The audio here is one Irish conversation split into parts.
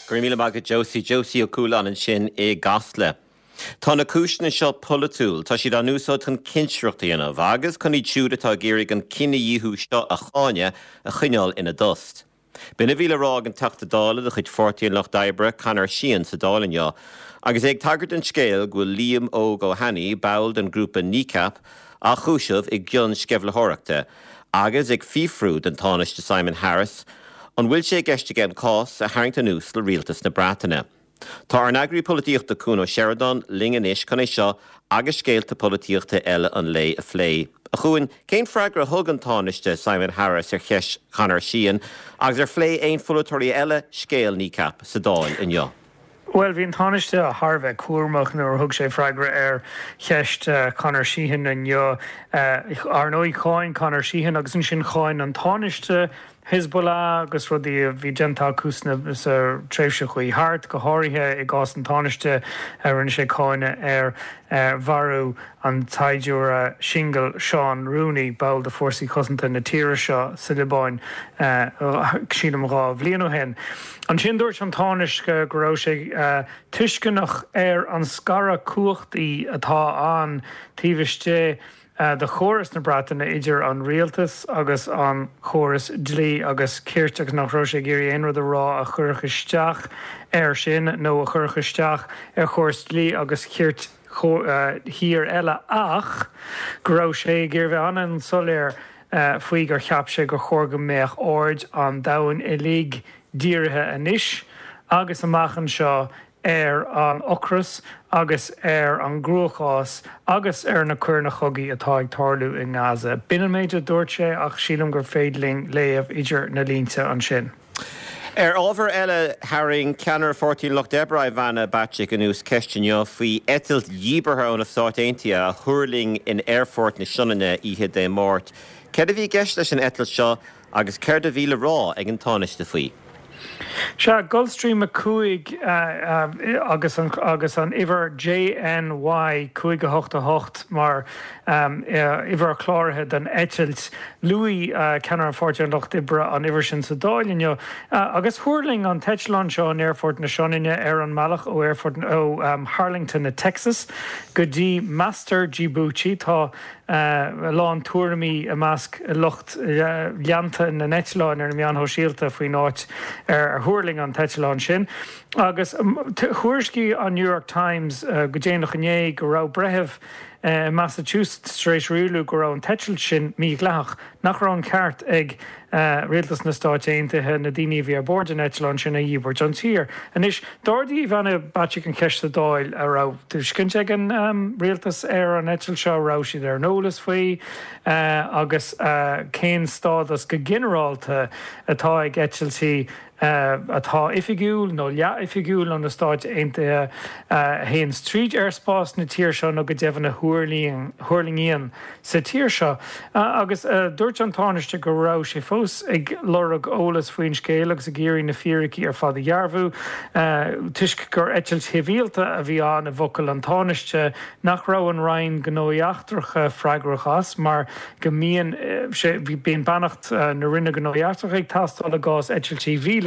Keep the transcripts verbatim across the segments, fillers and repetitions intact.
Gur míle agad Josie Josie ó cúlan an sin é gasle. Tá na cúisna seo polatúil, tá siad an úsáid chun cinsreachtaíanamh, agus chun í siúd atá géirigh an cinenne díthú seo a cháine a chuineáil ina dost. Bina bhíle rá an teachta dála a chuid fortíon lech d'Oibre canar sían sa dálainne, agus ag tagart an scéal go Liam Ó go Hanny baild an grúpa Nícap a chúiseamh ag gion sceflathireachta, agus ag fífrúd an tánaiste Simon Harris, an bhfuil sé gceiste an cás a haingta nús le rialtas na Breataine. Tá an agrií políochta cún ó Sheridan lingan is chun é seo agus scéalta políochta eile an lé a phlé. A chuin céim freigra thug an tánaiste Simon Harris ar cheis chanar sían, agus ar phlé éon folatóirí eile scéal Nícap sa dáil inniu. Well, hín tánaiste a Harbheith cuairmach nuair thug sé freigra ar cheist chanar síhan inniu ar nó cháin chanar síhan agus an sin cháin an tánaiste Hezbollah agus rudí a bhí gentá cúsna sa tréimhse chuí hart go háirithe i gás an tánaiste rinne sé cáine ar bharú an taidiúra single Sean Rooney bail de fórsaí cosanta na tíre seo sa Libáin sílam rá bhbliain ó hen. An sin dúirt an tánaiste go raibh sé tuiscinnach ar an scara cuachtaí atá an tíbhaiste Uh, the chorus na Breataine idir an rialtas agus an chorus dlí agus cíirt agus nach roise géirí aon rud a rá a churchaisteach ar sin nó a churchaisteach ar chorus dlí agus cíirt hir eile ach go raibh sé gur bheith an an soléir faoi gur cheap sé go chóir go méach ord an domhain i lí dírithe anois agus amachchan seo ar an ocras agus ar an grúchás agus ar na cuirna chogaí atá ag tarlú in Gaza. Bíonn méid a dúirt sé ach sílam gur féidling léamh idir na línte an sin. Er ábhar eile haring ceanar fortín lech d'Oibre I bhana batse an ús ceistineo faoi etailt dhíbartha óna Stáit Aontaithe a thuirling in airfort na Sionanne ihe dé mórt. Ceir a bhí gceist leis an etailt seo agus ceir a bhíle rá ag an tánaiste faoi. Se Gulfstream a cuaig uh, uh, agus an agus an iwwer J N Y cuaig a hocht a hocht mar um, uh, iwwer chláirithe den etailt Louis uh, ceanar an fortín lech d'Oibre an iwwer sin sa dáilin uh, agus thuirling an Teitleán seo an airfort na Sionanne ar an Malach ó airfort ó um, Harlington na Texas go dtí Master Djibouti tá Uh, lán túramí a measc lucht uh, leanta na Neitleáin ar meán hóisialta faoi náit ar thuirling an Teitleán sin. Agus um, thuairscí an New York Times uh, go déanach inné go rá brethebh uh, Massachusetts rééis riúlú go rá an teitilt sin mí gleach nach rá an ceart ag uh, rialtas na Stáit Aontaithe na daoine bhí ar bord an Neitleáin sin a dhíbhar an tír. Anis dádaí bhena baite an ceiste dáil a rá tuiscinte an um, rialtas ar an Neitleáin seo rá siad ar nólas faoi uh, agus uh, cén stádas go ginearálta atá ag eitiiltí Uh, atá ifigiúil nó lea ifigiúil an na Stáit Aontaithe uh, héan Street Airspás na tíir seo nó go deimhan na thuirlingíon sa tíir seo. Uh, agus uh, dúirt an tánaiste go rá sé fós ag lorug ólas faoin scéal agus a géirí na fíricí ar fad a dhearbhú. Uh, tuisc gur eitilt híomhíalta a bhí an a bhocail an tánaiste nach rá an rainn gnóíachtarcha freigrachas, mar go mííon uh, sé bhí bíon bannacht uh, na rinne gnóíachtarcha ag tastáil a gás eitiltí bhíle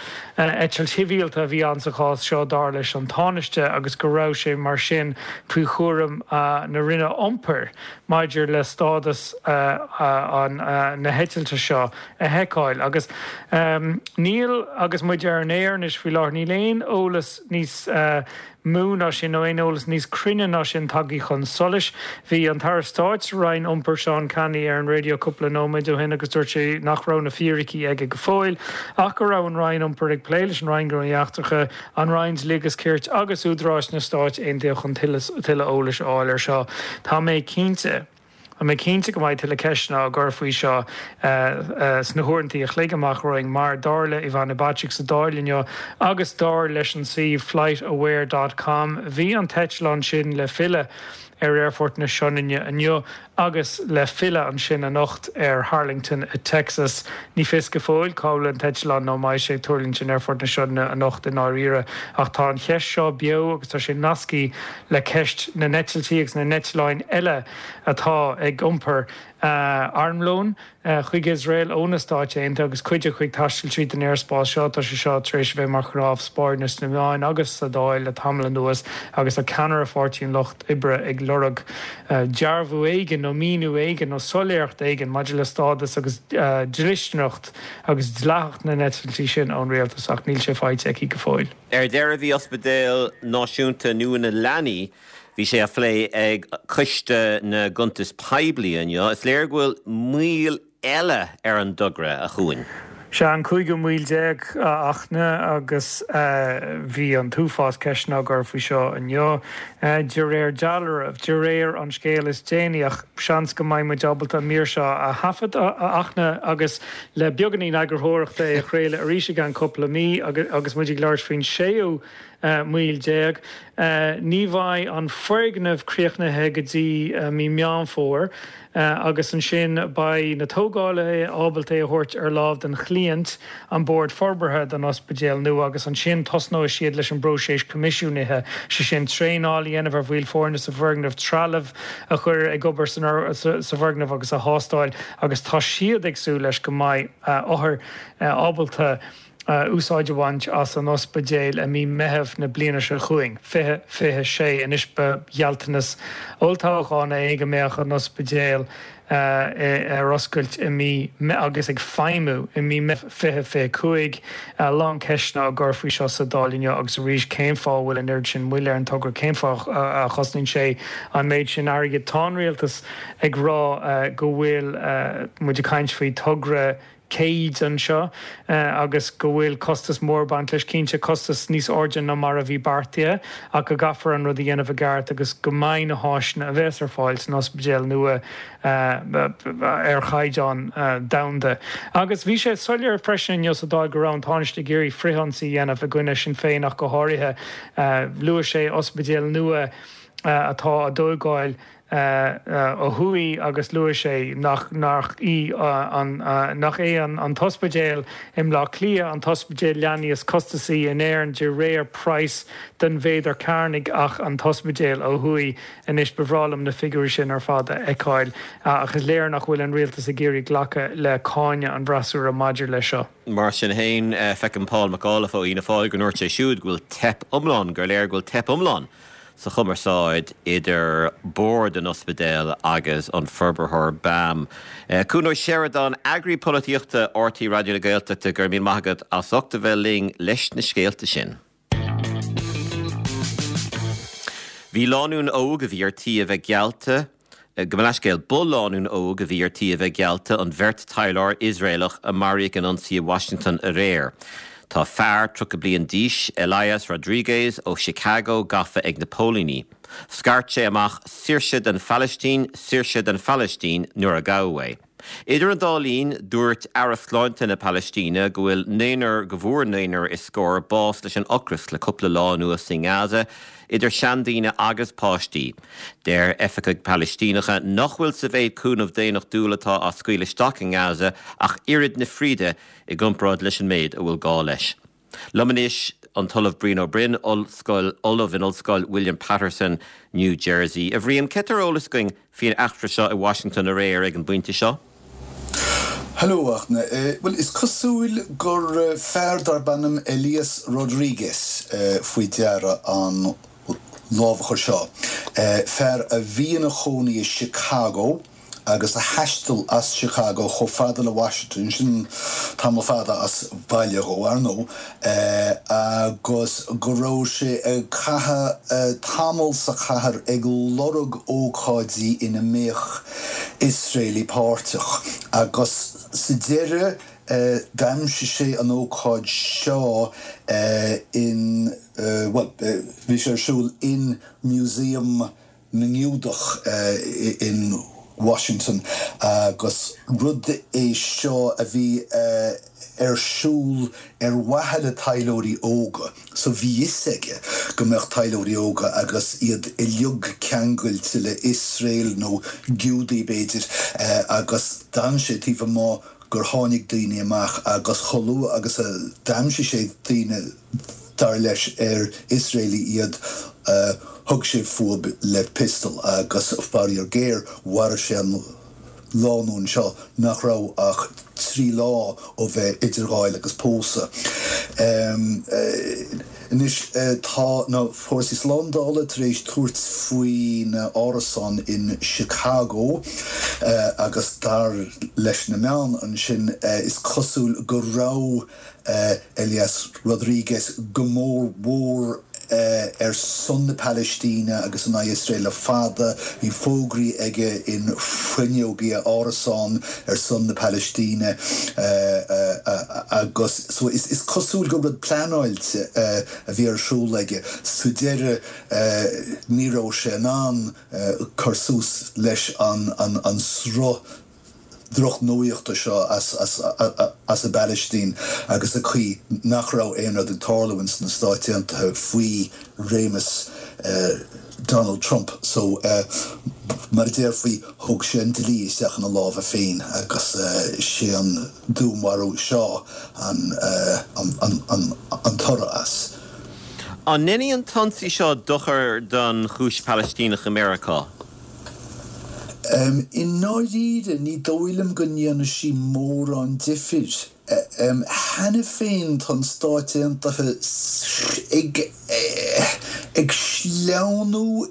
eitiil hivíalta bhí an sa chás seo dar leis an tánaiste agus go raibh sé mar sin faoi chuairim uh, na rinne iompar maididir le stádas uh, uh, an uh, na heitilta seo a heiceáil agus um, níl agus muid ar an éir is faoi lár ní léon ólas níos uh, múna sin nó éon ólas níos crinne ná sin tagaí chun solis. Bhí an tar Stáit rainn iompar Seán Canny ar an radio cúpla nóid ó hin agus dúirt sé nach rá na fíricí ag go fóil ach go rá an rainn iompar ag pléiles an rainn gnóíachtarcha an rains légus céirt agus údráis na Stáit Aontaithe chun tuile ólas áil ar seo. Tá mé cínte a mé cínte go maiid tuile ceisna a gur faoi seo sna thuirntaí a chléigeach roing mar dála i bhana baitiigh sa dáilinn agus dáir leis an si flight aware dot com bhí an Teitleán sin le file ar airfort na Sionanne inniu agus le file an sin a nocht ar Harlington i Texas. Ní fis go fóil cáil an Teitleán nó mai sé tuirlinn sin airfort na Sionanne a nocht in áíire ach tá an cheist seo beo agus tá sé nascí le ceist na neitiltí agus na Neitleáin eile atá ag ag umper armlón chuig Israel ónastáte aonanta agus chuide chuig taistil tríd an airspáil seo tá sé seo trééis bheith mar chráh spáirnas na meáin agus a dáil le tamlan nuas agus a ceanar a fáirtíín locht ibre ag lorug dearbhú éigen nó míú éigen nó soléocht éigen maidir le stádas agus drisnocht agus dlacht na netfiltí sin an réaltas ach níl sé fáid ag í go fáil. Er deir a bhí ospedéil náisiúnta nuan na leanaí hí sé a phlé ag chuiste na guntas peblion, is léir ghfuil míl eile ar an dogra a chuin. Se an chuig go míl déag achna agus bhí an túfás ceisna gur fao seo anneo. De réir dealarh de réir an scéal is déanaach seans go maiid jobalta mír seo a hafad achna agus le beganí agurthireachta a chréile a ríise gan coppla mí agus muidir leir faoin séú míl déag. Ní bhaid an foignamh críochnathe go dtí mí meán fór agus an sin ba na tógáile ábalta a thuirt ar láh den chliant an bord forbarthe den ospidéal nu agus an sin tosnó siad leis an broséis comisiúnithe se sin tréáil dhéanamh bhfuil fórna sa bhirgnamh trealamh a chur ag gobar sa bhirgnamh agus a hástáil agus tá siad agsú leis go maiid áthar ábalta úsáide bhaint as an ospidéal a mí mehebh na bliana se chuing fithe fithe sé in isbe gealtanas oltáchána éige méach an ospidéal ar oscailt i mí agus ag feimú i mí fithe fé cuaig lá ceisna a gur faoi seo sa dálíne agus ríis céimfá bhfuil an air sin bhuiile an tugur céimfá a chosnaín sé an méid sin airige táréaltas ag rá go bhfuil muidir caiint faoi tugra céid an seo agus go bhfuil costas mór bant leis cínte costas níos origin na mar a bhí bartia ach go gafar an rud a dhéanamh gart agus go main na háisna a bheits ar fáil san ospidéal nua ar chaidán damda. Agus bhí sé soilear freisin jo sa dá go rán táiste géirí frihansaí dhéanamh a gcuine sin féin ach go háirithe luair sé ospidéal nua atá a dógáil ó thuí agus luair sé nach nach í nach é an tospidéal im lá clia an tospidéal leanaíos costasaí in éan de réir price den bhéidir carnig ach an tospidéal ó thuí inis bhrálam na figúir sin ar fada eáil agus léir nach bhfuil an rialtas a géirí ghlacha le cáine an brasú a maidir lei seo. Mar sin hain fecin Paul McAuliffe ó ina fáil go nuirt sé siúd ghfuil tep umlán gur léir ghfuil tep umlán sa chumarsáid idir bord an ospidéal agus an forbarthir bam. Cúnóid Sheridan agri políochta R T Radio na Gaeltachta gur mín maigad as ochta bheith ling leis na scéalta sin. Bhí lánún óg a bhí ar tí a bheith gealta, go mbeidh bul lánún óg a bhí ar tí a bheith gealta an bheirt Tyler Israelach a maríoch an ansaí Washington a réir. Tá fearr tro go bliain díis Elias Rodriguez ó Chicago gafa ag na Pólíní. Scairte sé amach Saoirse den Phalistín, Saoirse den Phalistín nuair a gabhfuil. Idir an dálín dúirt Arasláinte na Palestína go bhfuil néanaar go bhfuair néanaar is scór bás leis an ocras le coppla lá nuas in Gaza, idir seandína agus páistí. Déir efficaigh Palestínacha nach bhfuil sa bhéad cúnamh déanach dúlatá a scuile isteach in Gaza ach irid na Fríde i gcompráid leis an méid a bhfuil gá leis. Lomanis an tulamh Brino Bryn Olscoil Olaf in Olscoil William Patterson, New Jersey. A bhríon cetar ólas going fion achtra seo i Washington a réir ag an buinte seo? Hello, Achna. Uh, well, is cosúil gur uh, feardar banam Elias Rodriguez uh, faoi deara an lábhachar seo. Uh, fer a bhíon a chónaí i Chicago agus a heistil as Chicago cho fada le Washington sin tam fada as baile go arno uh, agus go raibh sé uh, catha uh, tamil sa chathair ag lorug ócáidí ina méach Israeli párteach agus sa deire uh, daimse sé an ócáid seo uh, in uh, well uh, bhí sé siúil in Museum na Ngiúdach uh, in Washington agus rud é seo a bhí uh, ar siúl ar wathile tailóirí óga. So bhí is aige go mbeadh tailóirí óga agus iad i liug ceangailte le Israel nó Giúdaí beidir uh, agus dan sé tífa má gur tháinig daoine amach agus cholú agus a daimse sé daoine dar leis ar Israeli iad uh, thug sé fuab le pistol agus bari ar géir war sé an lánún seo nach rá ach trí lá ó bheith idirgáil agus pósa. Um, uh, Nis uh, tá na Forces Landála taréis tuairt faoi na árasan in Chicago uh, agus dar leis na meán an sin uh, is cosúil go rá uh, Elias Rodriguez go mór mór Uh, er son na Palestina agus na Israel a fada i fógri ige in friniogia árasan er son na Palestina uh, uh, uh, agus so is, is cosúil go rud planáilt uh, a bhí ar siúlaige sudéire uh, níró sé an uh, carsús leis an, an, an sro droch nuíochta seo as, as, as, as a Palestine agus a chuí nach rá éonrad an tarlawins na stáitiantathe faoi rémas uh, Donald Trump. So uh, mar déir faoi thug sé an dlí isteach an lámh féin agus uh, sé an dúmarú seo an, uh, an, an, an, an tora as. An nini an tansaí seo dochar don chúis Palestínach America? Um, in náide ní dóilem go níana sí mór an difir. Uh, um, Hanna féin tan stáitiantathe ag, ag sleanú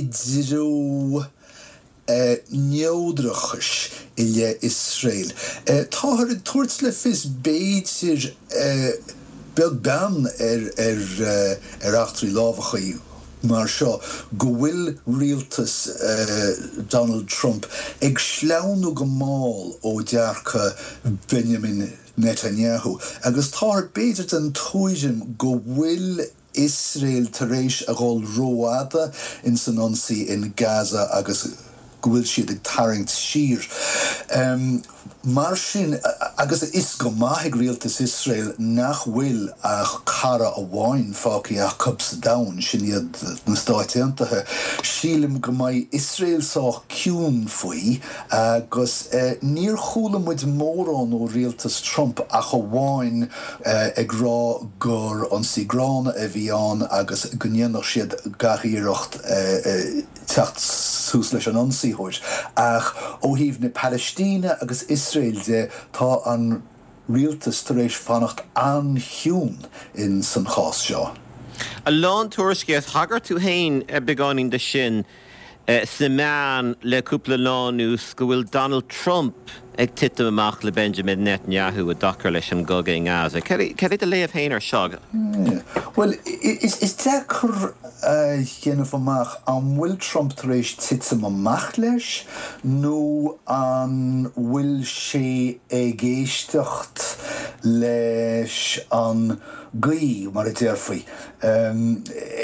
idirú uh, neodrachas i le Israel. Uh, tá ar an tuairt le fis béidir uh, beag ban ar, ar, uh, ar achtarí lámhachaí mar seo go bhfuil rialtas uh, Donald Trump ag sleanú go máil ó dearcha Benjamin Netanyahu agus tá beidir den tuairim go bhfuil Israel taréis a gáil róada in san ansaí in Gaza agus go bhfuil siad ag tarraingt sír. Um, mar sin agus is go maithig rialtas Israel nach bhfuil a cara a bháin fácaí a cups down sin iad na stáitiantathe. Sílim go mbeidh Israel sách ciún faoi agus uh, níor chúla muid mórán ó rialtas Trump a go bháin uh, ag rá gur an sigrána a bhí an agus gnéanach siad gathíireacht uh, uh, techt sús leis an ansaíthúir ach ó híomh na Palestína agus Israel de tá an rialtas tar éis fannacht anhiún in san chás seo. A lán tuairiscéas hagar tú hain a begáin de sin uh, sa meán le cúpla lánús go bhfuil Donald Trump ag titim amach le Benjamin Netanyahu a dachar leis an goga in Gaza. Cer é a léamh hain ar seaga? Yeah. Well, is, is decr uh, dhéanamh amach an bhfuil Trump tar éis titim amach leis nó an bhfuil sé ag éisteacht leis an gaí mar a déir faoi. Um,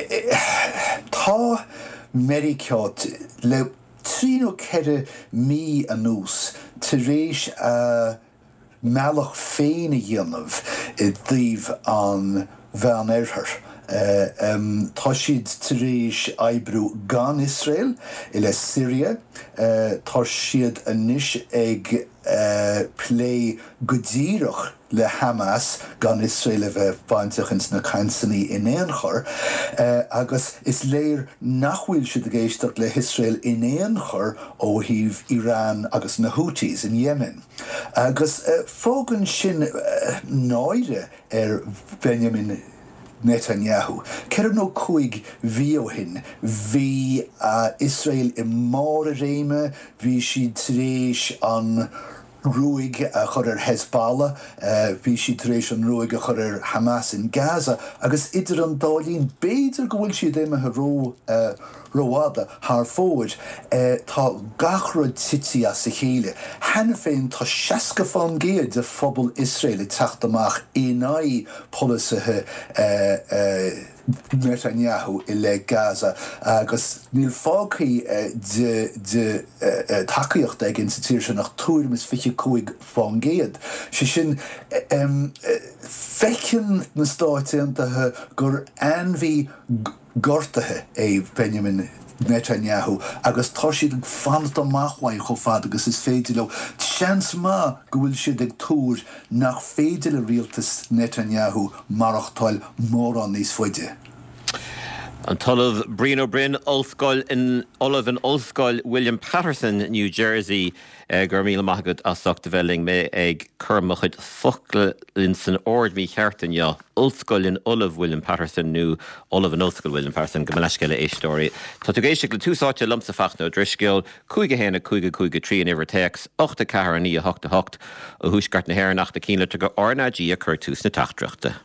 tá Americát le trí nó ceithre mí a nús tar éis a meallach féin a dhéanamh i dtíobh an bhean airthar. Uh, um, tá siad tar éis oibriú gan Israel i le Syria, uh, tá siad anois ag uh, plé go díreach le Hamas gan Israel a bheith bainteach ins na cansaní in éonchor, uh, agus is léir nachhfuil siad a géisteach le Israel in éonchor ó híomh Iran agus na Houthis in Yemen. Agus uh, fógan sin uh, náide ar Benjamin Netanyahu. Ceir nó chuig bhí ó hin, bhí uh, Israel i mór a réime, bhí siad tar éis an ruig a chur ar Hezbollah, uh, bhí siad tar éis an ruig a chur ar Hamas in Gaza, agus idir an dálín béidir go bhfuil siad éimethe ró uh, róáda thar fóid, uh, tá gachrod tití as sa chéile. Hanna féin tá seaca fán géad de phobal Israel i teacht amach énaí polisithe uh, uh, Netanyahu i le Gaza agus níl fácaí uh, de, de uh, uh, tacaíocht ag in sa tíir sin nach túirim is fiche cúig fán géad. Si sin um, uh, fecin na stáitiantathe gur anmhí gortathe é Benjamin Netanyahu agus tá siad ag fananta amachhain cho fad agus is féidir le seans má go bhfuil siad ag túr nach féidir le rialtas Netanyahu marachtáil mór an níos foiide. An talamh Brino Bryn Ulfscoil in Olive and Ulfscoil William Patterson, New Jersey, uh, gur míle maithagad as Doctor Velling me ag curmachid focle in san ord mi cheartan ja Ulfscoil in Olive William Patterson nu Olive and Ulfscoil William Patterson gymalaisgile é stóri. Tá tú géisiach le túsáte lumsa fachna drisgil cúige héna cúige cúige trí in iver tex ochta cahar ní a hochta hocht a húsgart na héir nach de cíle go orna dí a cur tús na tachtrachta.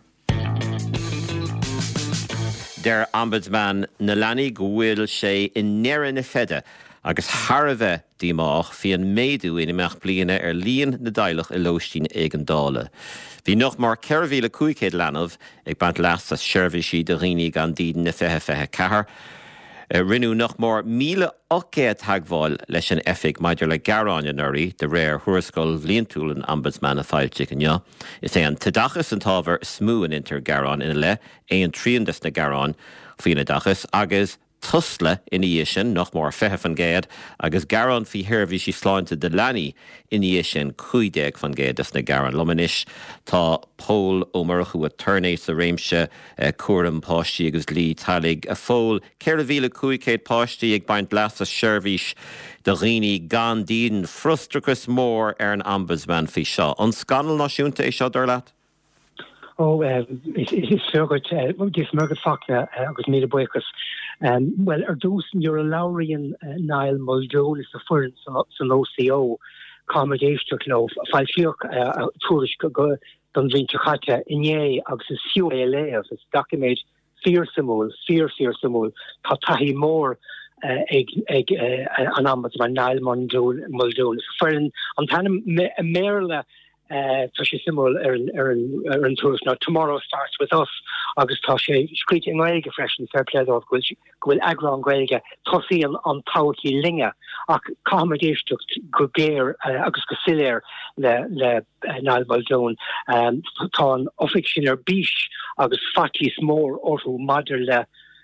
Der ombudsman na lani go bhfuil sé in neireann na fede agus Harbheith díomach hí an méadú in imeach bliana ar líon na dailech i lóistín ag an dála. Bhí noch mar ceithre mhíle cúigcéad leanamh ag bant leas as seirbhísí de rií gan díden na fethe fethe cehar. Uh, rinú nach mór míle ochcéad thagháil leis an effig maidir le Garán nuirí de réir thuairscoil bhlíontúil an ombudsman a fáilte gneo. Is é an tadachas an tábhar smú an inter Garán ina le é an tríondas na Garán faoina dachas agus tusla in sin nach mór fethe fan géad agus Garán fi hirhí sí sláinte de lani in sin chuideag fan géadas na Garán lomanis tá pól ó marchu a turnéis a réimse uh, cuaram páistí agus lí talig a fól ceir a bhíle cúigcéad páistí ag baint las a seirbhís de rií gan díden frustrachas mór ar an ombudsman fi seo. An scanal náisiúnta é seo dar leat? Oh, uh, is is fergurt dis mugget fakna agus mé buchas. Um, well, er dosen you're a Laurian uh, Niall Muldoon is the first an O C O accommodation club. Fal fiach tourish go don vinci chatte iné agus is siú é as is document fearsamol, fear fearsamol, tá tahi mór ag ag an ombudsman Niall Muldoon Muldoon is ferin an tan merle Uh, tá sé simul ar an ar an ar an tours. Now tomorrow starts with us. Agus tá sé scríte an gaige freisin fair play of gwil gwil agra an gaige tosi an an tauki linga ach accommodation go géir uh, agus go silir le le uh, Niall Muldoon um tá an offiction ar bish agus fatis mór orú madidir le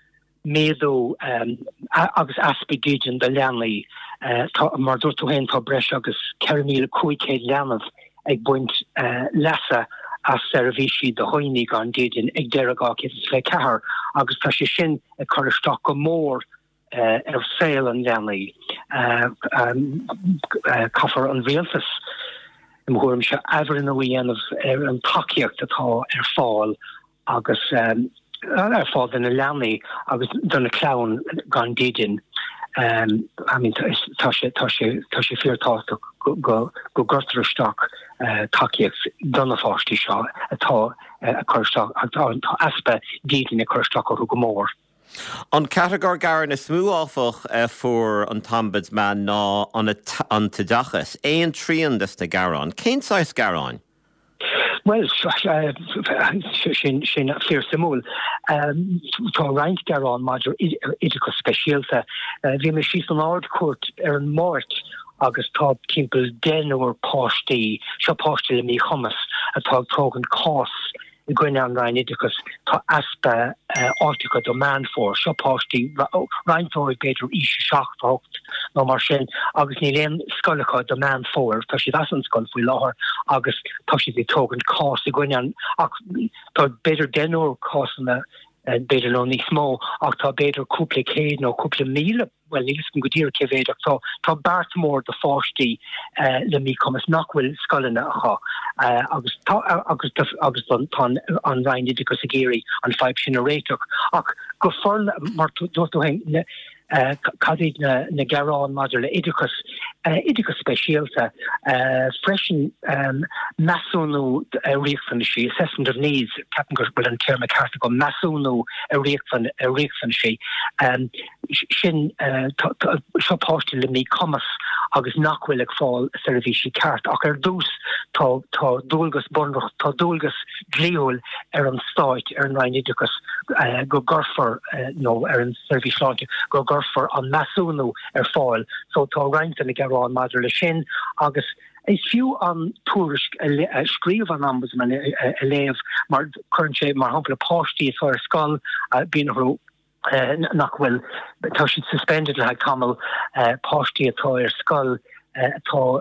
méadú um, agus aspidígin de leanlaí uh, tá mar dúirtú hen tá breis agus ceir míle cúigcéad leanamh ag buint uh, lesa as servisi de hoinig an dídin ag deirigá is le cehar agus tá sé sin ag chuirteach go mór uh, ar saoil an leanlaí uh, um, uh, caithfar an rialtas mhuairm se ever in a dhéanamh ar an takeíocht atá ar fáil agus um, ar fáil den na leanlaí agus donna clán gan dídin. Um, I mean, tá sé tá sé tá sé feartá go go go gortarteach uh, takeíocht donna fáistí seo atá a chuirteach atá aspa dídin a chuirteach go go mór. An categór garan is smú áfach uh, for an ombudsman ná an an tadachas é an tríondas na Garán. Cén sais Garán? Well, sin sin fear samúl. Tá reint Garán maidir idirchas speisialta. Bhí me sí an ardcourt ar an mát agus tá timppel den ó páistí, seo páistí le mí chumas atá tógan cás i gcuine an rein idirchas tá aspa ática do man for, seo páistí reintóid beidir ise seachtácht nó mar sin agus ní léon scoilechá do man for, tá si as an scoil faoi láthair agus tá si tógan cás i gcuine an ach tá beidir den ó cásanna beidir nó ní smó ach tá beidir cúpla céad nó cúpla míle well níos go dtír cevéidir tá tá bart mór de fáistí uh, le mí chumas nachhfuil scoilena acha uh, agus tá agus agus tá an rein idirchas a géirí an feib sin a réiteach ach go forn mar dúirtú hen Uh, cadid na, na Garán maidir le idirchas uh, idirchas speisialta uh, freisin um, masúnú a riachfan sí assessment of needs capan gur bhfuil an term a carta go masúnú a riachfan a riachfan sí um, sin uh, seo páistí le mí commas agus nachhfuil ag fáil servisi cart ach ar dús tá tá dúlgus bunrach tá dúlgus dlíúil ar an stáit ar an rein idirchas uh, go gorfar uh, nó ar an servisláinte go for an masúnú ar fáil, so tá reint na Garán maidir le sin agus is fiú an túris scríomh an ombudsman a léamh mar chun sé mar hampla páistí ar scal bíonarú nach bhfuil tá siad suspended le camel páistí atá ar scoil atá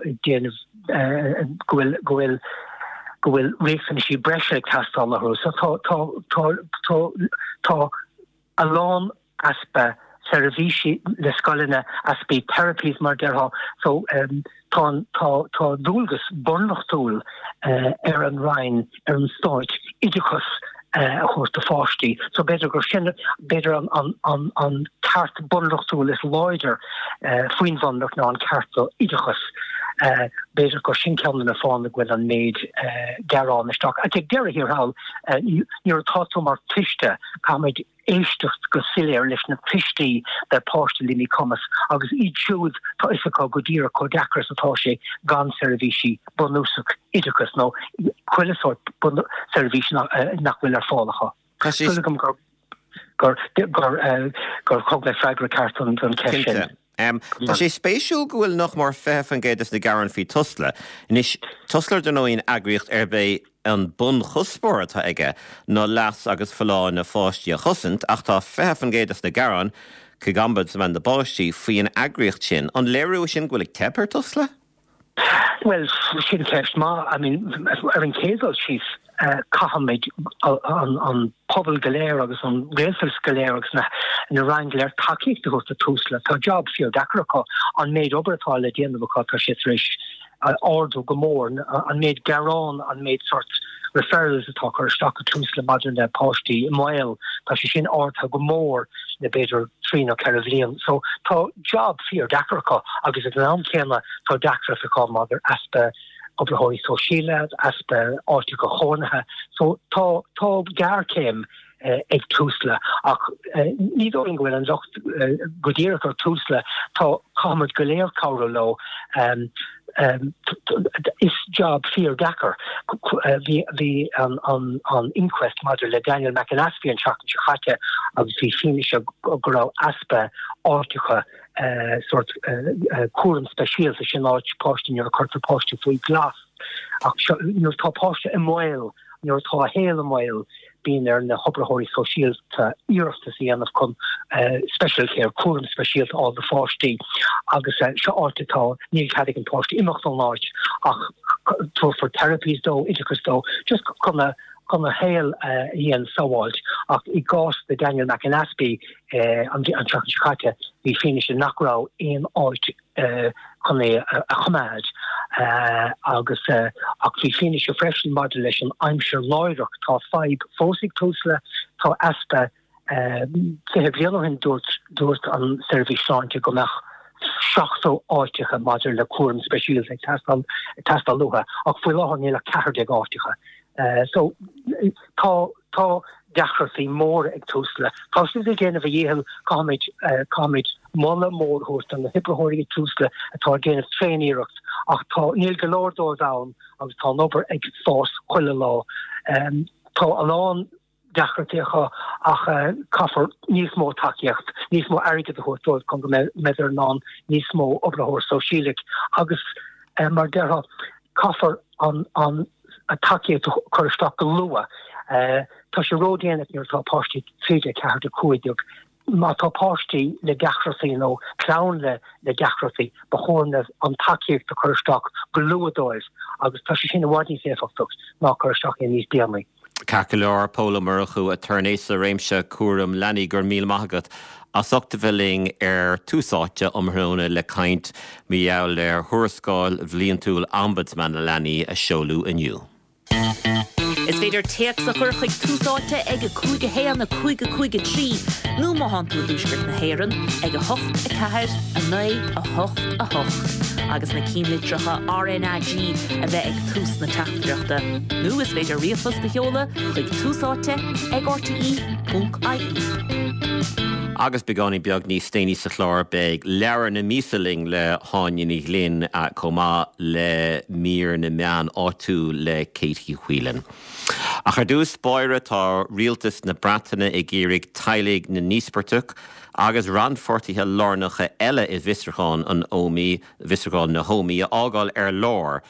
déanamh gohfuil gohfuil gohfuil réfan sí breise tastal le so tá tá tá tá tá a lán aspa servisi le scoilena aspa therapies mar derha so um, tá tá tá dúlgus bonnachtúil uh, ar an Rhein ar an Stoit idechus a chóir de fáistí, so beidir gur sin beidir an an an an ceart bonnachtúil is leidir uh, faoin bhannach ná an ceart idechus uh, beidir gur sin ceanna na fáinna gfuil an méid uh, garán isteach. A teag deire hir hall uh, níor táú mar tiiste cáid éistecht go siléir leis na tistí de páistelíní commas agus iad siúd tá isá go ddíra có dechar atá sé gan servisi bonúsach idechus nó chuileáid servisi nach bhfuil ar fálacha. gur gur gur gur chog le freigra cartún an ceisi. Um, tá sé spéisiúil gohfuil nach mar feh an géidir na garan fí tusla. Inis tuslar den nóíon agriocht ar bé an bun chuspóir atá aige nó leas agus falláin na fáistí a chusint ach tá feh an géidir na garan chu gambad sa man de báistí faoin agriocht sin an léirú sin gohfuil tepper tusla? Well, sin ceist má, I mean, ar an céadal síos cahamid an an pobl galéir agus an réalfils galéir agus na na Rhein galéir takeíocht de chusta túsla tá job fiú dachracha an méid obertá le déanamh tá sé tris ordú gomór an méid garán an méid sort referrals atá chu sta túsla madrin le páistí mail tá sé sin ortha gomór na beidir trína ceirhléon so tá job fiú dachracha agus an am céna tá dachrafa mother aspa obrahóí sosiile aspa áirte go chónathe so tá tá gar céim ag túsla ach ní dóing bhfuil an zocht godíach ar túsla tá cámad go léir cabhra lo um, um, is job fear Dakar the the um, on on inquest mother le Daniel McAnaspy and Chuck Chate of the finish go aspa article uh, sort uh, quorum special the shinach post in your court post for glass you know top post a mile you know to a hail a mile being there in the Hobrahori social to Europe to see and of come uh, special care quorum special to all the forty agus short Neil Cadigan post immortal large for therapies though interest though just come a come a hail uh, Ian Sawald ach I got the Daniel McAnaspy uh, and and Chakachakata we finished in Nakrow in alt uh, come a chamad uh, agus uh, ach we finish a fresh modulation I'm sure Lloydrock tá five fosig tosla tá aspa se heb yellow hin dort dort an service sante go nach shachto áiticha modul le quorum special ag tastal tastal luha ach foi lá ní le cardig áiticha Uh, so tá tá deachraí mór ag túsla. Tá si géana a dhéhel comid comid molla mór host an na hibrahóí túsla atá géana féiníirecht ach tá níl golódó dám agus tá nobar ag fós chuile lá. Um, tá alán deachratícha ach uh, caafar níos mó takeíocht, níos mó airige a hódó chun go meidir ná níos mó obrahór sosiílig agus uh, mar dearha caafar an an a take to chusta go lua tá sé ródéan níor tá páistí tríide ceir de cuaideg má tá páistí le gachrasaí nó clán le le gachrasaí ba chóna an takeíocht a chusta go luadóis agus tá sé sin bhhaidní séfachtach ná chuisteach in níos déanaí. Cacaláir Póla Murchu a turnéis a réimse cuaram lenaí gur míl maigad a sochtafelling ar túsáte omhrúna le caint míall ar thuascáil bhliaon túil ombudsman a lenaí a seolú aniu. Is féidir teach sa chur chuig túsáte ag a cúige héan na cúige cúige trí nó má han tú dúsgurt na héan ag a hocht a ceir a naid a hocht a hocht agus na címlitracha R N A G a bheith ag tús na teachtrachta. Nú is féidir rialfos de heola chuig túsáte ag R T E dot I E. Agus begáí beag ní stéine sa chlár beag leabhar na mísaling le háin í glynn a comá le mír na meán áú le Katie Whelan. A chu dús spáire tá rialtas na bratainna i ggéirigh tailig na níospartach agus ranfortithe lárnacha eile is Visracháin an ómí Visracháin na hómí a ágáil ar lár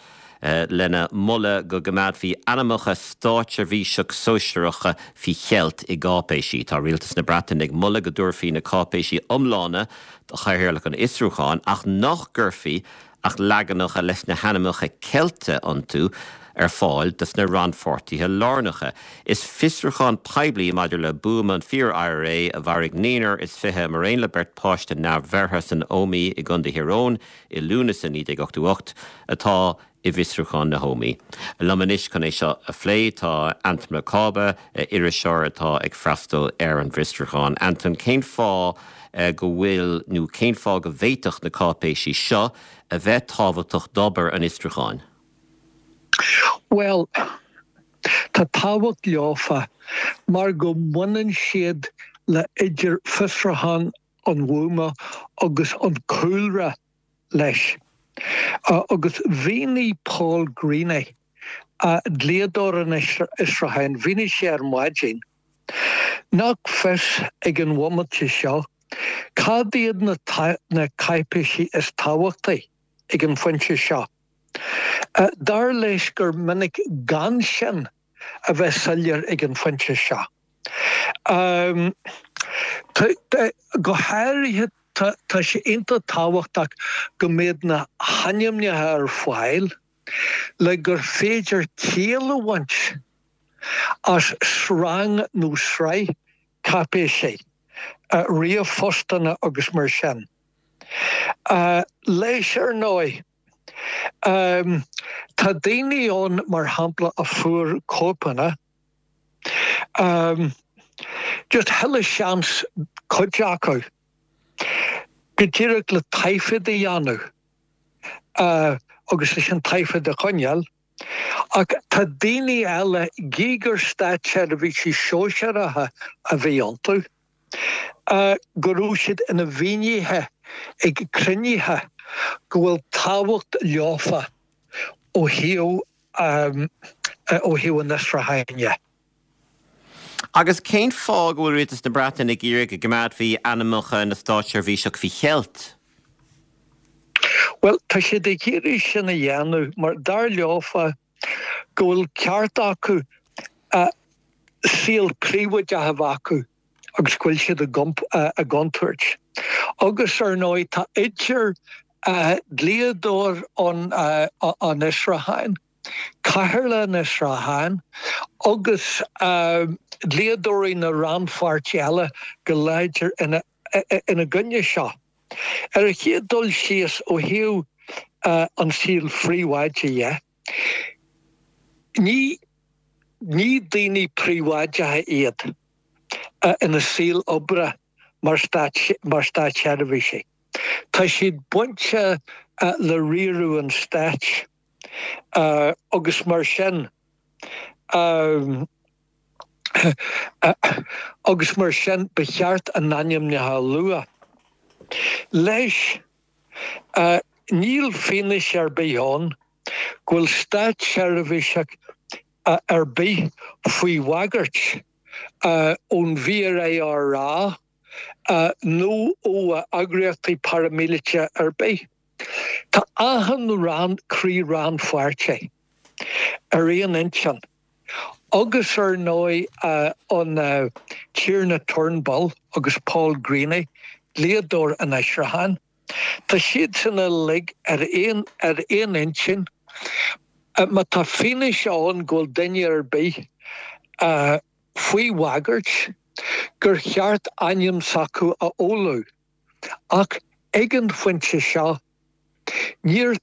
uh, lena mulle go gemad fi anamacha stáitser vi seach sóisireacha fi chelt I gápéisi. Tá rialtas na Bratainnig mulle go dúrfi na cápéisi omlána do chairlach an Isrúcháin ach nach gurfi ach laganocha les na hanamacha celte antú ar fáil dus na ranfortíthe lárnacha. Is Fisrúcháin peibli maidir le boom an fear I R A a bharig néanar is fithe mar ein le bert páiste na bherthas an ómí I gunda hirón I lúnas an nídig ochtuacht atá I Fisrúcháin na hómí. Lamanis can é seo a phlé tá Anton Macabe ire seoir atá ag freastal ar an Fisrúcháin. Anton cén fá uh, go bhfuil nó cén fá go bhéiteach na cápéisi seo a bheith tábhachtach d'obair an Fisrúcháin. Well, tá tábhacht leofa mar go muineann siad le idir Fisrúcháin an bhúma agus an cúlra leis. Uh, agus bhíní Paul Greene a dléadóir an Israel bhíní sé ar maidin. Nach fis ag an bhuaimealte seo, cad iad na, na cáipéisi is tábhachtaí ag an foiinte seo. Uh, dar leis gur minic gan sin a bheith sillir ag an foiinte seo. Um, go háirithe tá sé inta tábhachtach go méad na haimnethe ar fáil le gur féidir céalhaint as srang nó srei cápéisi uh, riamh fostanna agus mar sin. Uh, leis ar nói Um, tá daoine ón mar hampla a fuair cópanna um, just heile seans codeacu go dtíreach le taifid a dhéanamh uh, agus leis an taifid a choneal ach tá daoine eile gígur stáitse a bhí sí seoisiarathe a bhí antú uh, go raibh siad ina bhíonithe ag cruinithe go bhfuil tábhacht leofa ó hiú um, ó hiú an Israel. Agus cén fá go bhfuil rialtas na Bratainnig iarraig go gimad bhí anamacha na stáitseir bhí seach bhí cheilt? Well, tá sé de chéirí sin a dhéanamh mar dar leofa go bhfuil ceart acu uh, síl príomhaide a bhacu agus ghuiil siad a, gump, uh, a gontuirt. Agus ar nói tá idir Uh, dléadóir an uh, an Israel, caithirle an Israel, agus uh, dléadóirí na ranfáirte eile go léidir ina ina gunne seo. Ar a chéad dul síos ó hiú uh, an síl phríomhaide é. Ní ní daoine príomhaidethe iad uh, ina síl obre mar stáit seirbhíse. Tá siad buinte uh, le riarú an stáit uh, agus mar sin um, uh, agus mar sin becheart an naimnethe lua. Leis uh, níl féinis ar bíán ghfuil stáit seirbhíseach uh, ar bí faoi bhagairt uh, ón bhí é ar rá Uh, nó ó agriachtaí paramilite ar bé. Tá ahan ran crí ran fuairte ar éon insean. Agus ar nói uh, an uh, Tierna Turnbull agus Paul Greene, léadóir an Israel. Tá siad sanna lig ar éon ar éon insean, uh, ma tá féine seán ghfuil daine ar bé uh, faoi bhagairt gur cheart aim sacu a ólu ach ag an foiinte seo níor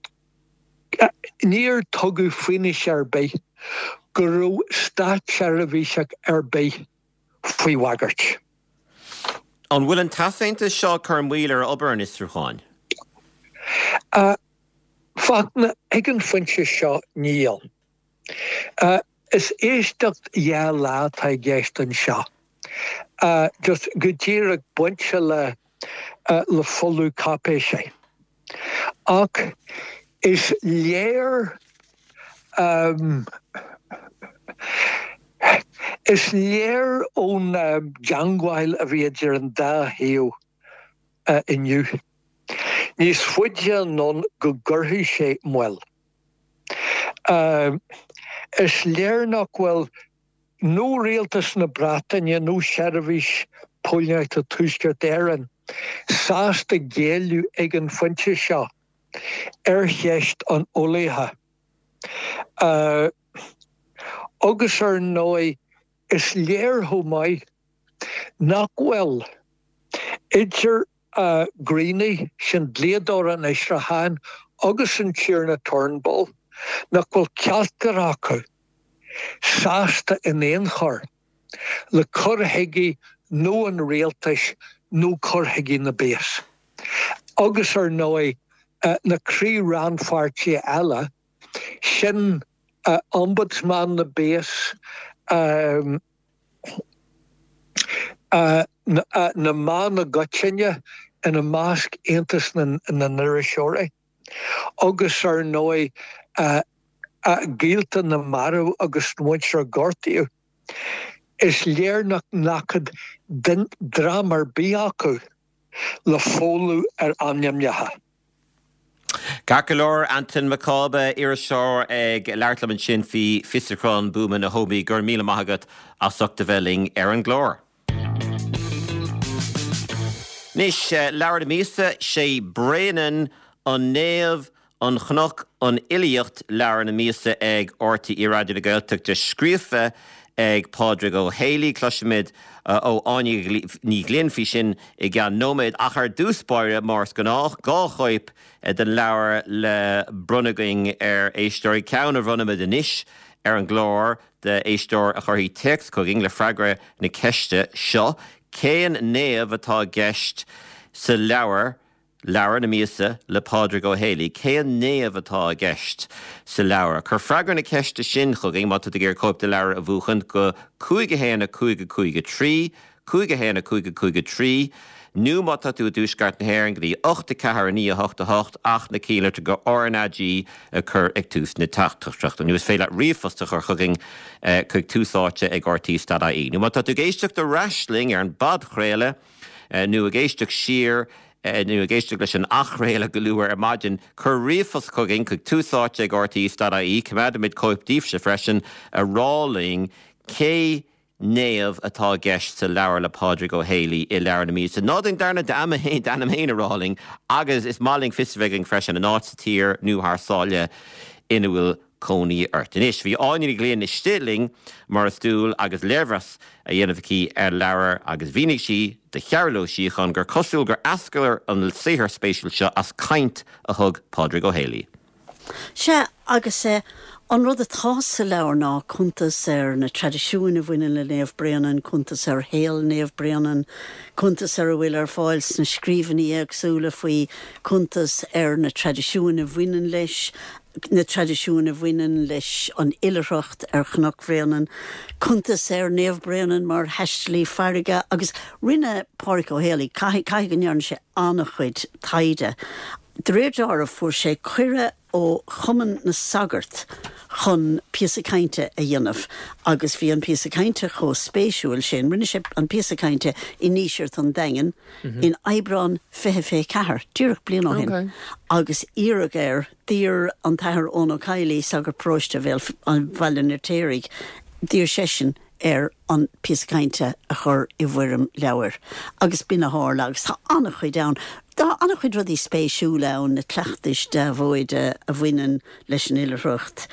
níor tugu féinis ar bé gur raibh stáit seirbhíseach ar bé faoi bhagairt. An bhfuil an tasainte seo chur mhuilear obair an Fisrúcháin? Uh, Fágna ag an foiinte seo níl. Uh, is éisteacht dhé lá tá gceist an seo. Uh, just go dtíreach buinte le, uh, le folú cápéisi. Ach is léir um, is léir ón uh, deanghil a bhí idir an dá hiú uh, inniu. Nís fuide non go gurthaí sé muil. Uh, is léir nach bhfuil nó rialtas na Bretagne nó Sherivis Púlneacht a túisceart éireann. Sásta géalú ag an foiinte seo ar cheist an ólaithe. Uh, agus ar nói is léir ho mai nach bhfuil idir uh, Greenie sin léadór an Israhan agus an tíorna Turnbull nach bhfuil cealtar acu sásta in éon chur le curthaigí nó an réaltais nó curthaigí na bés. Agus ar nói uh, na crí ranfartí eile sin uh, ombudsman na bés um, uh, na, uh, na má na gotsinne in a másc éantas na, na nuiriseoirí. Agus ar nói uh, uh, gíalta na marú agus muintir gortaíú. Is léir nach nachad den dramar bí acu le fólu ar anneamnethe. Gacalor Anton McCabe Irishaw ag Lartlaman sin fi Fisacron Booman a Hobie gur míle mahagat a Socta Velling Aaron Glor. Nish uh, Lara de Misa sé Brennan an Nev an Chnoch an Iliocht Lara de Misa ag Orti Iradi de Geltuk de Scrífa ag Padraig O'Haley Closhimid ó áine ní glinfi sin i gan nóméid achar dúspáire mars gannách gá choip den leabhar le brunaging ar éistóir ceann a runamid in isis ar an glór de éistóir a chuirtí text coging le freagra na ceiste seo céan néamh atá gceist sa leabhar leabhar na míosa le Padraig O'Haley céan néamh atá gceist sa leabhar. Cur freagra na ceiste sin chuging má tú gur coip de leabhar a bhuachant go cúige héana cúige cúige trí, cúige héana cúige cúige trí, nú má tá tú dúsgart na héir an grí ochta cehar ní a hocht a hocht ach na cílarte go ornadí a chur ag tús na tachttracht. Nú is féile riomfasta chur chuging chuig túsáte ag ortí stad a í. Nú má tá tú géisteach do wrestling ar an bad chréile, nú a géisteach siar nu a géisteach leis an achréile go luair a maidin chur riomfas coging chuig túsáte ag ortí stad a í, cumad amid coip díobse freisin a ráling cé néamh atá gceist sa leabhar le Padraig O'Haley i leabhar na míosa. Náding darna d'ama héin d'anam héin a ráling, agus is máling fisveging freisin an áit sa tír nú thar sáile ina bhfuil cónaí ort. Inis, bhí áineann glíonn is stilling mar stúl agus léirhras a dhéanamh cí ar leabhar agus bhínig si de chearló si chun gur cosúil gur ascalar an saothar spéisiúil seo as caint a thug Padraig O'Haley. Se agus é an rud a tása leabhar ná chuntas ar na tradiisiúin a bhfuine le Naomh Brennan, chuntas ar héal Naomh Brennan, chuntas ar a bhfuil ar fáils na scríbhní agsúla faoi chuntas ar na tradiisiúin a bhfuine leis, na tradiisiúin a bhfuine leis an ilereacht ar Chnoch Brennan, chuntas ar Naomh Brennan mar heistlí farige agus rinne Padraig O'Haley cai gnearn sé annach chuid taide. De réidir a fuair sé cuire ó chuman na sagart chun píosacainte a dhéanamh agus bhí an píosacainte cho spéisiúil sin rinne sé an píosacainte i níosirt an dagan mm-hmm. in Eibreán fiche fé cethar dúrach blian ó hin okay. agus iarag air dír an taithir ón ó Cailí sagar próiste bhéil an bhaileann ar téirigh dír sé sin ar an píosacainte a chur i bhuirim leabhar agus bína hála agus tá annach chuid down. Da annach chuid rudí spéisiúla an na cleachtais de bhóid a bhainean leis an ilereacht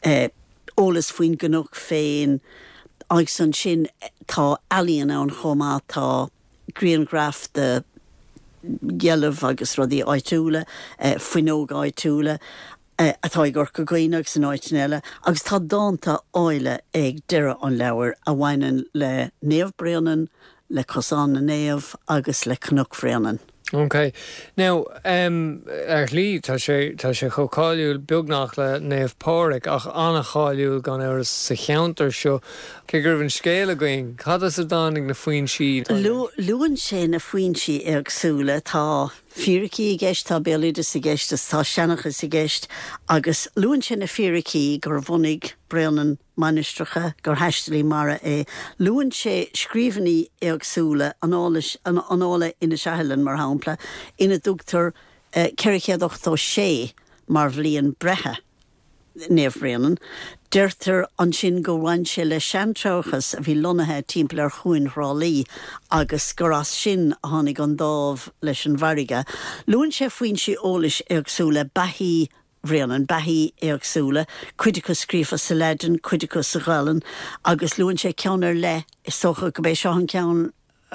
ólas faoin gnách féin agus an sin tá ealaíonn ann chomá tá Griangraf de Ghealamh agus rudí áitiúla faoinóg áitiúla atá gur go gcuoine agus an áitin eile agus tá dáanta áile ag deire an leabhar a bhaineann le Naomh Brennan, le Cosán na Naomh agus le Cnoch Brennan. Okay. Now, um, ar lí tá sé tá sé chocáiliúil beagnach le Naomh Pádraig ach annach cháiliúil gan ar sa cheantar seo cé gur bhann scéile going cad is a dánig na faoin si. Luan sé na faoin si agsúla tá fíricí i gceist tá bélidas i gceist tá seanachas i gceist agus luan sé na fíricí gur bhunig Brennan manistracha gur heistelí mara é luan sé scríbhní agsúla anála ina seahallan mar hámpla ina dúgtar ceirichéad ochtó sé mar bhliaon brethe néomhbhréanan, deirtar an sin go bhain sé le seantrachas a bhí lonathe timpeall ar chuin Rálí agus go raibh sin a tháinig an dámh leis an bharige. Luann sé faoin sí eolais agsúla baithí bhréanan, baithí agsúla, cuideachas scríofa sa leiden, cuideachas sa ghallan, agus luann sé ceannar le is socha go béh seo an ceann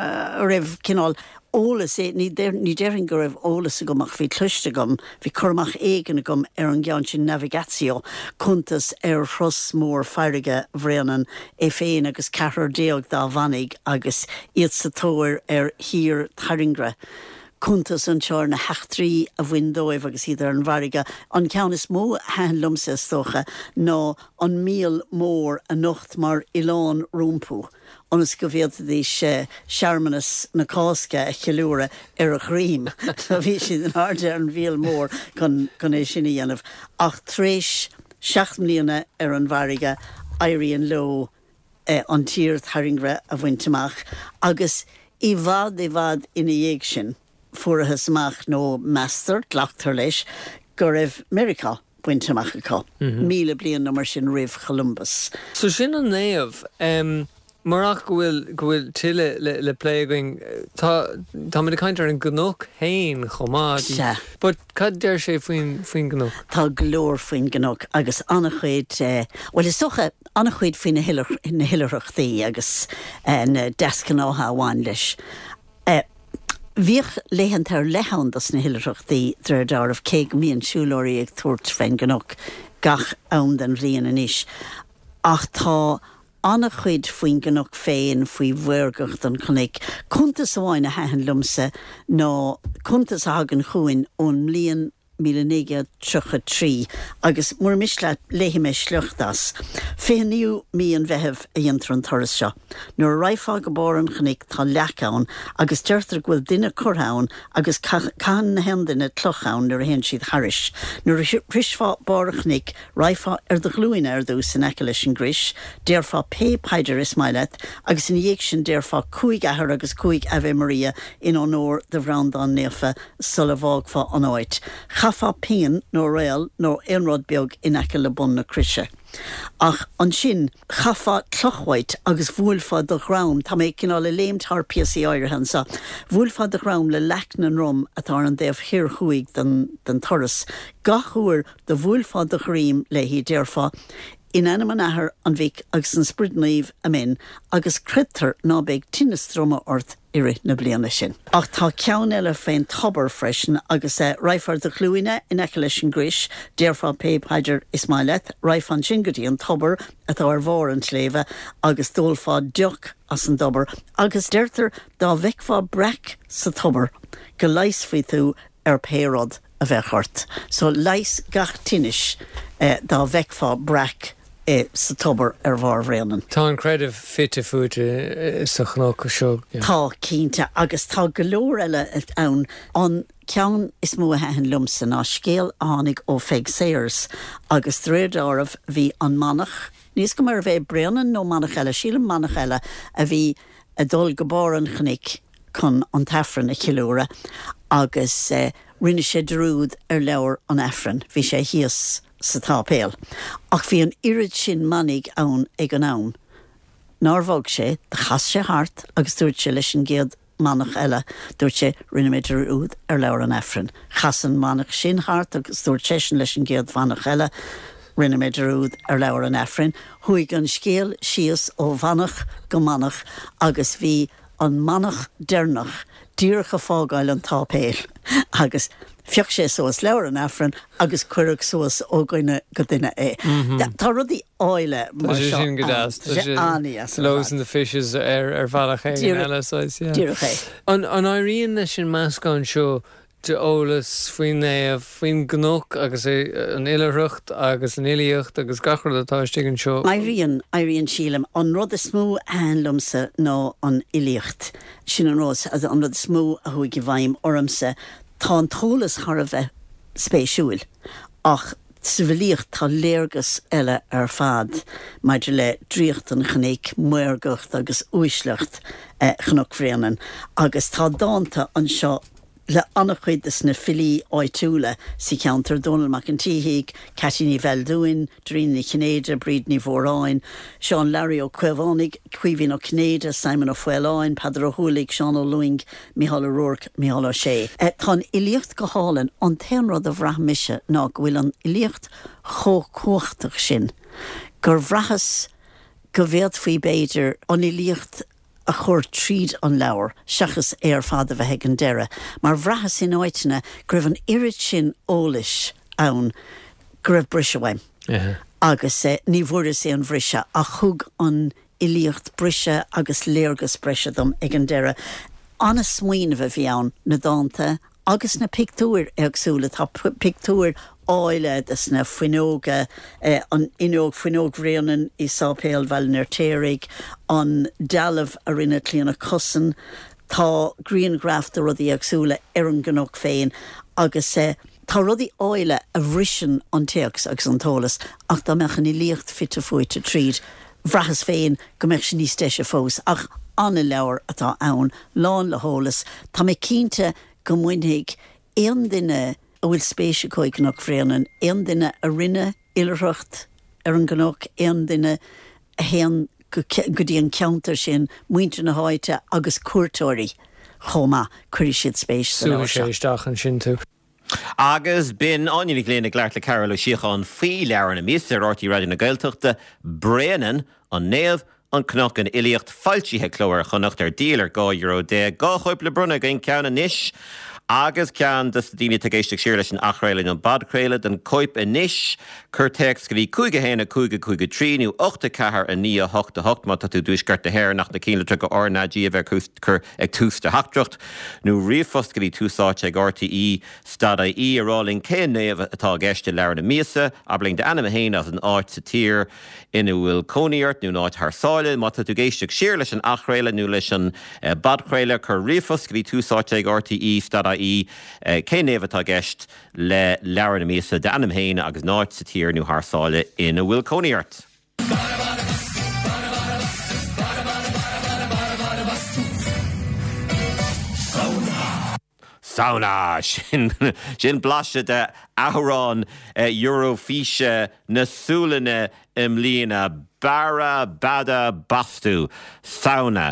a raibh cinál ólas é ní déireann go raibh ólas a gomach bhí cluiste gom, bhí chumach éigeanna gom ar an gceann sin navigatio chuntas ar thros mór feirige bhréanan é féin agus ceathar déag dá bhanig agus iad sa tóir ar hir tharingre. Cuntas an teir na heachtrií a bhain dóibh agus iad ar an bharige. An ceann is mó hen lumsa stocha ná an míl mór a nocht mar Ileán Rúmpú. Onas go bhéad dís searmanas na cásca a cheúra ar a chrím. So bhí siad an áde an bhíal mór chun é sin í dhéanamh. Ach tréis seacht mbliana ar an bharige éiríonn lo eh, an tír tharingre a bhainteach agus i bhd i bhd ina dhéag sin fuairthe amach nó meastar ghlaachtar leis go raibh Merica buinteach acu. Míle blian nó mar sin roimh Columbus. So sin an néamh, um, marach go bhfuil go bhfuil tuile le, le play going, tá tá mé caintear an gnóch hain chomá. Se. But cad deir sé faoin faoin gnóch? Tá glór faoin gnóch agus annach chuid, uh, well is socha annach chuid faoin na hiileachtaí agus uh, na descan átha bháin leis. Uh, Bhíoch léhann ar lehandas na hiileachtaí dre dámh cé míon siúlóirí ag tuairt faoin gnóch gach ann den rian inis. Ach tá annach chuid faoin gnóch féin faoi bhuirgeacht an chunig cuntas amháin a hean lumsa ná cuntas a hagan chuin ón mbliain míle níige trocha trí agus mór misle léhime sluchtas. Féniu mí an bheitheh a dhéantar an thoras seo. Nuair raifá go bar an chunig tá leachán agus deirtar ghfuil duine chorthán agus can na hendaine tlochán nuair a hen siad haris. Nuair risfá bar a chunig raifá ar de glúin ar dús in eice leis an gris, déirfá pe paidir is mailet agus in dhéag sin déirfá cuaig ahar agus cuaig Ave Maria in honor de bhrándan néfa sulla bhágfá an áit. Chafa pean nó réal nó éonrad beag in eice le bun na crise. Ach an sin chafa clochhaid agus bhuailfa de ghram tá mé cinál le léimtar P S I áirithe sa. Bhuailfa de ghram le lech na rom atá an déobh hir chuig den, den thoras. Gachúir de bhuailfa de ghrim le hí déirfa in anam an ahar an bhíc agus an spridnaíomh a min agus critar ná beag tinnastroma ort iri na bliana sin. Ach tá ceann eile féin tobar freisin agus é raifar de chlúine in eice leis an gris, déirfá pe paidir is mailet, raif an sin gotí an tobar atá ar bhór an tléimhe agus dóilfá deoch as an dobar agus deirtar dá bheicfá brec sa tobar go leis faoi tú ar péród a bheith chort. So leis gach tinis eh, dá bheicfá brec eh, sa tobar ar bhar bhréanan. Tá an creideh fitte fuite sa gnóch seo. Tá cínte agus tá golóir eile ann an ceann is mó a hean lumsa ná scéal ánig ó feig séirs agus tréadámh bhí an manach. Níos go mar bheith breanan nó manach eile, sílam manach eile a bhí a dul go bar an chnic chun an tafran a chiúra agus eh, rinne sé drúd ar leabhar an effran, bhí sé híos sa tápéal. Ach bhí an irid sin manig ann ag an ann. Nar bhog sé, de chas sé hart agus dúirt sé leis an géad manach eile, dúirt sé rinne mé drúd ar leabhar an effran. Chas an manach sin hart agus dúirt sé sin leis an géad manach eile, rinne mé drúd ar leabhar an effran. Thuig an scéal síos ó bhanach go manach agus bhí an manach dernach díorcha fágáil an tápéil agus fioch sé soas leabhar an effran agus cuireadh soas ó gcuine go duine é. Tá rudí áile mar Tá sé seo sin go ann. deas, tá Tá sé sé aní as an Loaves bhfad. and the fishes ar ar bhealach é Díreach- eile sois, yeah. díreach é. An an áiríonn leis sin meascán seo de ólas faoin é a faoin gnóch agus é an ileireacht agus an ilíocht agus gachar atá stigin seo. Éiríonn éiríonn sílam an rud is smó anlumsa ná an ilíocht sin an rós as an rud smó a chuig go bhaim ormsa tá an tólas char a bheith spéisiúil ach sa bhilíocht tá léargas eile ar fad maidir le dríocht an chnéic muirgacht agus uislecht eh, gnóch bhréanan agus tá dáanta an seo le annachchuid na fili áitiúla si counter Donald McEntee, Catini Velduin, Drini Canada, Brídni Vorráin, Sean Larry ó Cuevánig, Cuivin ó Canada, Simon ó Fueláin, Padar ó Húlig, Sean ó Luing, Micheál O'Rourke, Micheál O'Shea. Eh, Tá iliocht go hálan an teanrad a bhraithmise ná go bhfuil an iliocht cho cuachtach sin. Gur bhrachas go bhéad faoi béidir an iliocht a chur tríd an leabhar, seachas ar fada bheith ag an deire. Mar bhrachas in áitine gribh an irid sin ólais ann gribh brise bhaim. Yeah. Agus eh, ní bhuair sé an bhrise a chug an iliocht brise agus léargus brise dom ag an deire. Anna smuoin bheith bhí ann na dáanta agus na pictúir agsúla tá pictúir áile dus na fuinóga eh, an inóg fuinóg réanan I sápéal bhealnar térig an dalamh a rinne clíanna cosan tá green graft a rudí agsúla ar an gnóg féin agus eh, tá rudí áile a bhrisin an teags agus an tólas ach dá mechan I líocht fitte fuite tríd bhrachas féin go mbeadh sin níos deise fós ach anna leabhar atá ann lán le hólas tá mé cínte go muinigh éon duine a bhfuil spéise chuig gnóg fréanan éon duine a rinne ilreacht ar an gnóg éon duine a héan go dtí an counter sin muinte na háite agus cuairtóirí chomá chuir siad spéis Sú sé isteach an sin tú. Agus bin annig léna gglaart le Carol Síocháin fí lear na míos ar ortaí radio na Gaeltachta Bréanan an néamh an cnoc an iliocht faltíthe clóir chunacht ar díal ar gá euro de gá chuip le brunna gin ceanna níis agus cean dus daoine tegéisteach siar leis an achréile an badcréile den coip a níis chur text go bhí cúige héna cúige cúige trí nó ochta cethar a ní a hocht a hocht má tá tú dúis gart a héir nach na cíle tru go ornadí a bheith chur ag tústa hachtrocht nó riomfost go bhí túsáte ag R T E stada í a rálinn cén néamh atá gceiste lear na míosa a bling de anam a héin as an áit sa tír ina bhfuil cóníart nó náid thsáile má tá tú géisteach siar leis an achréile nó leis an badcréile chur riomfost go bhí túsáte ag R T E stada í cé néamh atá gceist le lear na míosa de anam héin agus náid sa tír nó thsáile ina bhfuil cóníart. Sauna sin sin blaise de áhrán Eurofíse na súlanne im líana bara bada bastú sauna.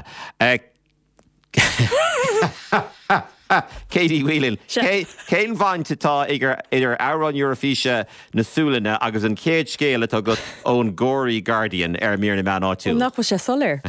Katie Whelan, céin bhaint atá idir idir áhrán Eurofíse na súlanne agus an céad scéal atá go ón Góirí Guardian ar mír na man áitiúil. Nach sé solir.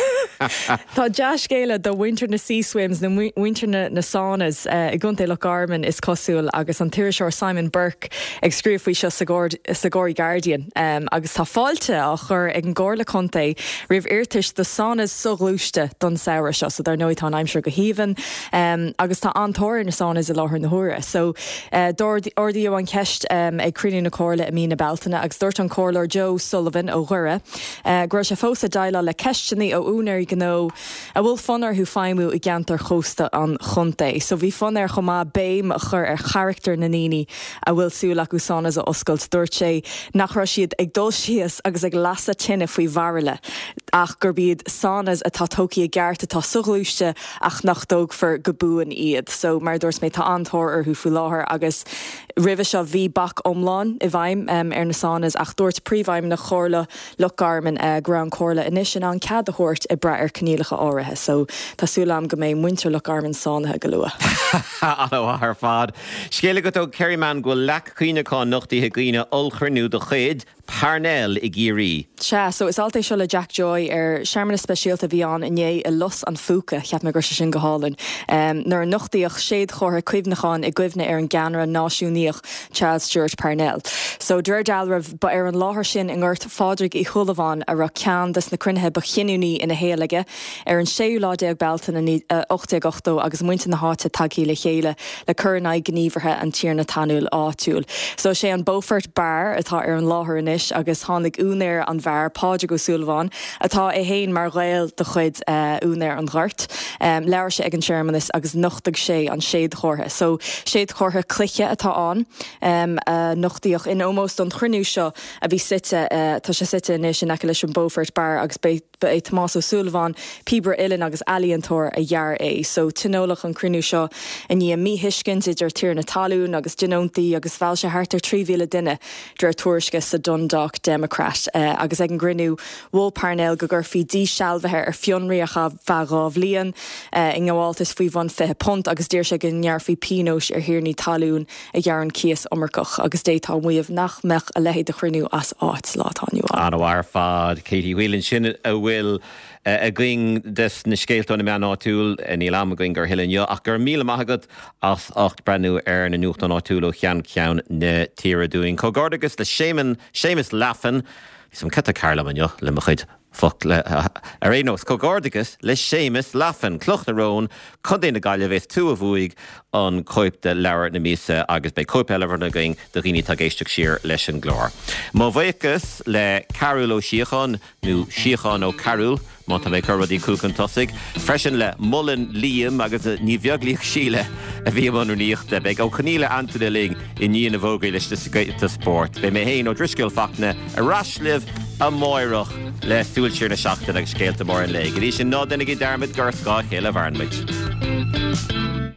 Tá deas céile do winter na sea swims na winter na, na saunas uh, I gunta le Garmin is cosúil agus an tuiriseoir Simon Burke ag scríomh faoi seo sa Góirí Guardian um, agus tá fáilte a chur ag an gcóir le conta rih irtis do saunas soglúiste don saoire seo so dar nóid tá aimsir go híhan um, agus tá antóir na saunas i láthir na huaire so uh, ordaíú an ceist um, ag crinú na cóirla a mína beltainna agus dúirt an cóirlóir Joe Sullivan ó Ghuire uh, gur sé fósa daile le ceisteannaí ó únar gó a bhfuil fanar thu feimú I gceantar chósta an chunta. So bhí fanar chumá béim a chur ar character na níní a bhfuil súla go sanas a oscailt dúirt sé nach ra siad ag dul sias agus ag lasa tinine faoi bharla ach gur bíad sanas atá tóí a gceart atá suglúiste ach nach dóg for go buan iad. So mar dúirs mé tá antóir ar thu fu láthair agus rih se bhí bach omláin I bhaim um, ar na sanas ach dúirt príomhhaim na chóirla le Garmin uh, gran cóirla inis an cad a thuirt I bra ar cnílacha áirithe, so tásúlam go mé muintir le Garmin sánathe go lua. Aló ar fad. Scéala go tó Kerryman go lech cuineáin nachtaí gine olchirnú do chéad Parnell I géirí. Se, so is alta seo le Jack Joy ar seamanna speisialta bhí an inné I los an fuca cheap me gur sin go hálan. Um, Nuair nachtaíoch séad chótha cuimhneáin I gcuimhne ar an ganra náisiúníoch Charles Stewart Parnell. So dúir dealrah ba ar an láthair sin in ghirt fádraigh I chulamháin a ra cean dus na crunethe ba chinúní ina héalaige ar an séú láide ag beltain na ochta gochtó agus muinte na háte tagí le chéile le curna gníomharthe an tír na tanúil áitiúil. So sé an Beaufort Bar atá ar an láthair inis agus tháinig únéir an bhar páide go súlháin atá I héin mar réil do chuid uh, únéir an ghart. Um, leir sé ag an Shermanis agus nochtag sé an séad chórtha. So séad chórtha cliche atá an um, uh, nochtaíoch in ómóst an chruinú seo a bhí site uh, tá sé site inis in eice leis an Beaufort Bar agus be ba é Tomás O'Sullivan, Peber Illan agus Aliantor a jaar é. So tinolach an crinú seo a ní a mí hiiscint idir tír na talún agus genontaí agus bhail se hartar trí mhíle duine dúir tuairisce sa Dundalk Democrat. Uh, agus ag an grinú bhil Parnell go gur fi dí sealbhathe ar fionraíocha bheagáh líon uh, in gháiltas faoi bhain fithe punt agus dír se gin nearfaí pinóis ar hirirní talún a dhearan cías omarcach agus détá muomh nach mech a lehéad a chrinú as áit látániu. An bhhar fad Katie Whelan sin a bhfuil a going des na scéaltón na meán áitiúil ní lam a going gur hiilinne ach gur míle maithagad as acht brenn ar na nuacht an áitiúil ó chean ceann na tíre dúin. Cógádagus le Séamus Laffan, som ceta Carla man jo le mo chuid fuck le a rénos cógádagus le Séamus Laffan cloch na rón chun na gaile bheith tú a bhuaig an coip de leabhar na mísa agus bei coip eilehar na going do rií tá géisteach siar leis an glór. Má bhaicas le Carúil ó Síocháin nó Síocháin ó Carúil má tá bheith chuirdí cúcan tosaigh, freisin le Mullen Liam agus ní bheaglíoch síle a bhí manúníochta beag ó chaníle antada ling i níana bhógaí leis de sport. Be mé héin ó driscoil fachna a raslih a máireach le súilseir na seachtain agus scéalta mór an le. Rí sin ná dennig i dermid gur scá chéile bharnmid.